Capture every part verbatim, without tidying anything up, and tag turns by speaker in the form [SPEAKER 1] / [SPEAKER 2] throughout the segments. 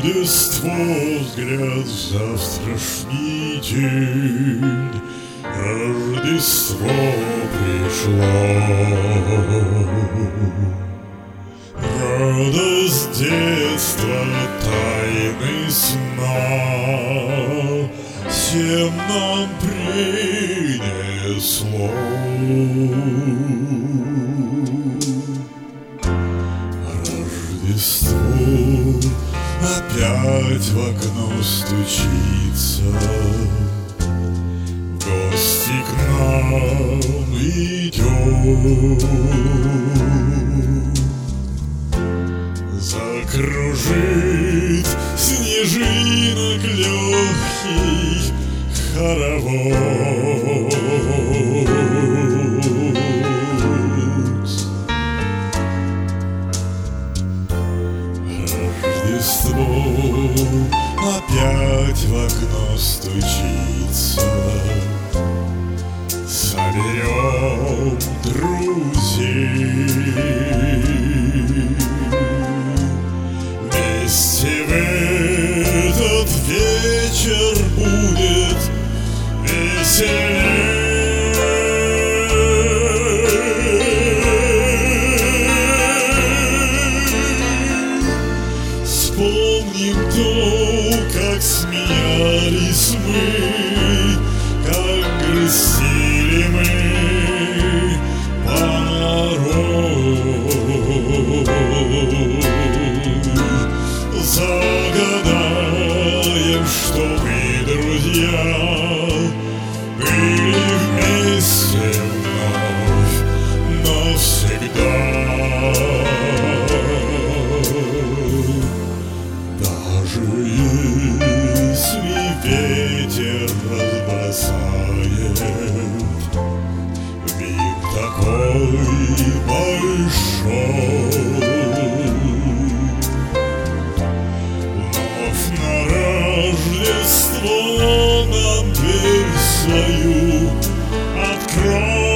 [SPEAKER 1] Рождество, взгляд в завтрашний день, Рождество пришло. Радость детства, тайны сна всем нам принесло. Рождество опять в окно стучится, в гости к нам идет. Закружит снежинок легкий хоровод. Рождество опять в окно стучится. Соберем друзей, вместе в этот вечер будет веселей. Вспомним то, как смеялись мы, как грустили мы порой. Загадаем, что мы, друзья, были вместе вновь навсегда. Даже если ветер разбросает мир такой большой, вновь на Рождество нам дверь свою открой.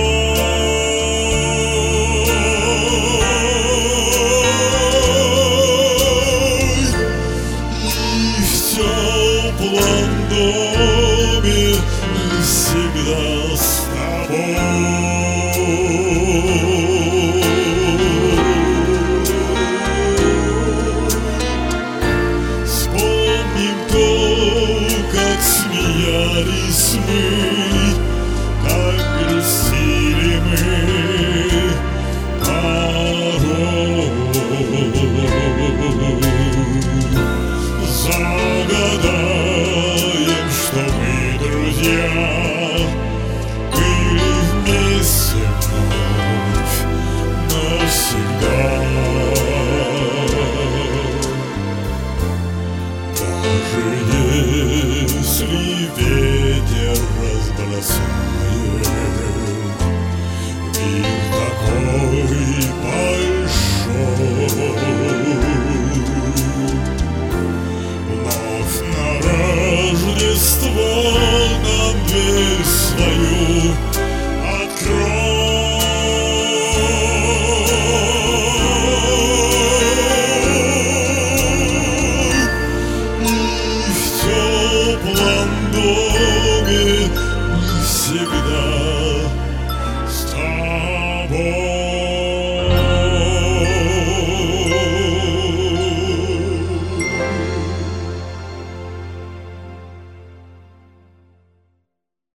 [SPEAKER 1] В теплом доме всегда с тобой. Вспомним то, как смеялись мы, как грустили мы порой. Загадаем, что мы, друзья, были вместе вновь навсегда. Даже если ветер разбросает мир такой большой, Рождество нам дверь свою открой. И в теплом доме мы всегда